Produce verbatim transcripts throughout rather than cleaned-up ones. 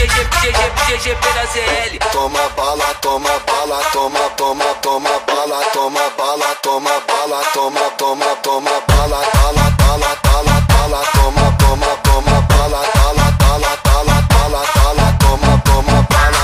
G G P da Z L. Toma bala, toma bala, toma, toma, toma bala, toma bala, toma bala, toma, toma, toma bala, bala, bala, bala, bala, toma, toma, toma bala, bala, bala, bala, bala, bala, toma, toma bala.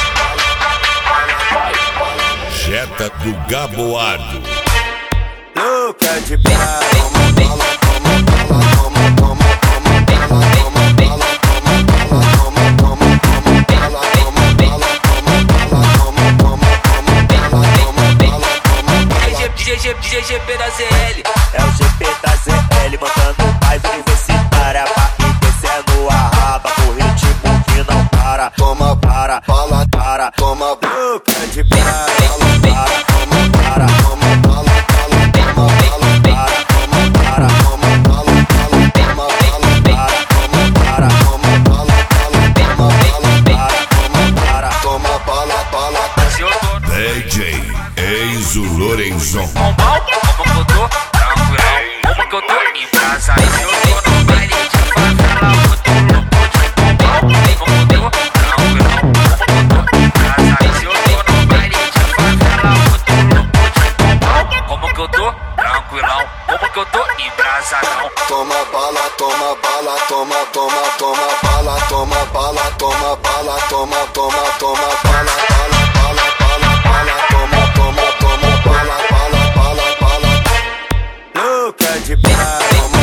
Jetta do Gaboado. Louca de bala, toma bala, toma bala, toma, toma, toma bala, toma bala, toma bala, toma, toma, toma bala, toma bala, toma bala, toma, toma, toma bala, toma bala, toma bala. G G P da Z L. É o G P da Z L, mandando paz universitária pra ir descendo a raba no ritmo que não para. Toma Para, bala, para, toma louca de bala, bala, toma para, toma bala, bala, toma bala, para, toma para, toma bala, bala, toma bala, para, toma para, toma bala, bala, toma bala, para, toma bala, bala. D J Enzo Lorenzon. Como que eu tô tranquilão, como que eu tô em casa. Eu tô no baile de favela, muito louco de bombom. Como que eu tô tranquilão, como que eu tô em casa. Eu tô no baile de favela, muito louco de bombom. Como que eu tô tranquilão, como que eu tô embrasadão. Toma bala, toma bala, toma, toma, toma bala, toma bala, toma bala, toma, toma, toma bala, bala, bala, bala, bala, toma, toma, toma bala, bala, bala, bala. louca de bala.